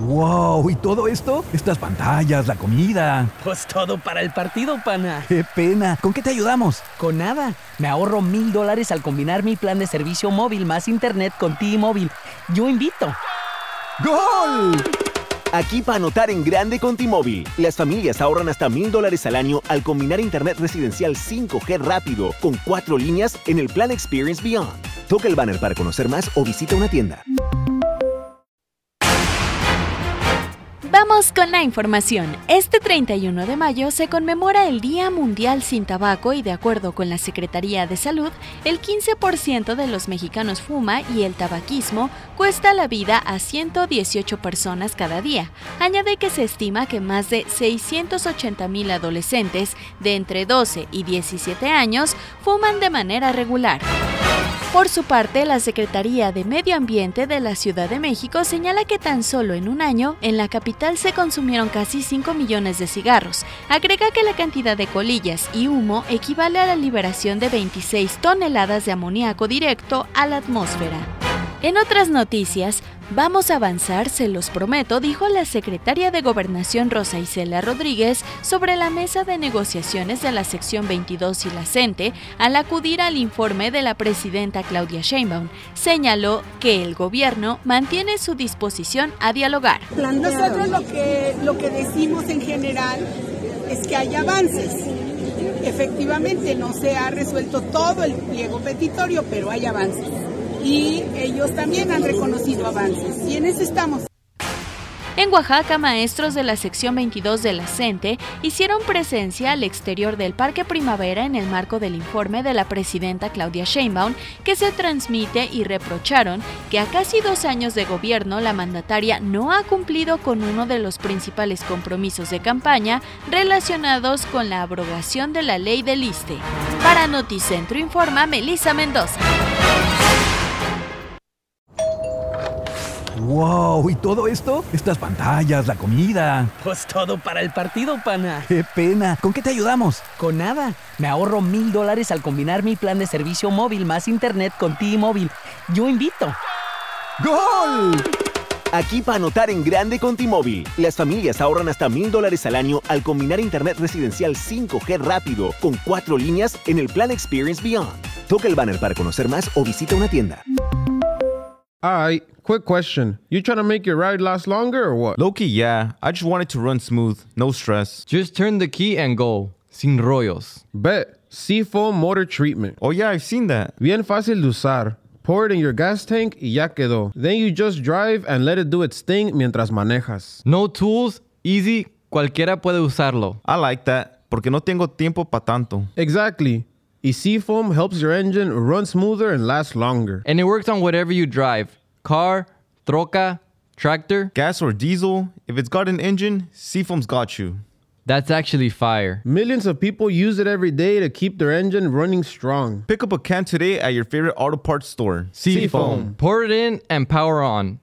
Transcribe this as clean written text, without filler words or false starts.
¡Wow! ¿Y todo esto? Estas pantallas, la comida. Pues todo para el partido, pana. ¡Qué pena! ¿Con qué te ayudamos? Con nada. Me ahorro $1,000 al combinar mi plan de servicio móvil más internet con T-Mobile. Yo invito. ¡Gol! Aquí para anotar en grande con T-Mobile. Las familias ahorran hasta $1,000 al año al combinar internet residencial 5G rápido con 4 líneas en el plan Experience Beyond. Toca el banner para conocer más o visita una tienda. Vamos con la información. Este 31 de mayo se conmemora el Día Mundial sin Tabaco y de acuerdo con la Secretaría de Salud, el 15% de los mexicanos fuma y el tabaquismo cuesta la vida a 118 personas cada día. Añade que se estima que más de 680,000 adolescentes de entre 12 y 17 años fuman de manera regular. Por su parte, la Secretaría de Medio Ambiente de la Ciudad de México señala que tan solo en un año, en la capital se consumieron casi 5 millones de cigarros. Agrega que la cantidad de colillas y humo equivale a la liberación de 26 toneladas de amoníaco directo a la atmósfera. En otras noticias, vamos a avanzar, se los prometo, dijo la secretaria de Gobernación Rosa Isela Rodríguez sobre la mesa de negociaciones de la sección 22 y la CENTE al acudir al informe de la presidenta Claudia Sheinbaum. Señaló que el gobierno mantiene su disposición a dialogar. Nosotros lo que decimos en general es que hay avances. Efectivamente no se ha resuelto todo el pliego petitorio, pero hay avances. Y ellos también han reconocido avances, y en eso estamos. En Oaxaca, maestros de la sección 22 de la CENTE hicieron presencia al exterior del Parque Primavera en el marco del informe de la presidenta Claudia Sheinbaum, que se transmite y reprocharon que a casi 2 años de gobierno la mandataria no ha cumplido con uno de los principales compromisos de campaña relacionados con la abrogación de la ley del ISSSTE. Para Noticentro informa Melissa Mendoza. ¡Wow! ¿Y todo esto? Estas pantallas, la comida. Pues todo para el partido, pana. ¡Qué pena! ¿Con qué te ayudamos? Con nada. Me ahorro $1,000 al combinar mi plan de servicio móvil más internet con T-Mobile. Yo invito. ¡Gol! Aquí para anotar en grande con T-Mobile. Las familias ahorran hasta $1,000 al año al combinar internet residencial 5G rápido con 4 líneas en el plan Experience Beyond. Toca el banner para conocer más o visita una tienda. Alright, quick question. You trying to make your ride last longer or what? Low-key, yeah. I just want it to run smooth. No stress. Just turn the key and go. Sin rollos. Bet. Seafoam Motor Treatment. Oh yeah, I've seen that. Bien fácil de usar. Pour it in your gas tank y ya quedó. Then you just drive and let it do its thing mientras manejas. No tools, easy, cualquiera puede usarlo. I like that, porque no tengo tiempo pa' tanto. Exactly. Y Seafoam helps your engine run smoother and last longer. And it works on whatever you drive. Car, troca, tractor. Gas or diesel, if it's got an engine, Seafoam's got you. That's actually fire. Millions of people use it every day to keep their engine running strong. Pick up a can today at your favorite auto parts store. Seafoam. Pour it in and power on.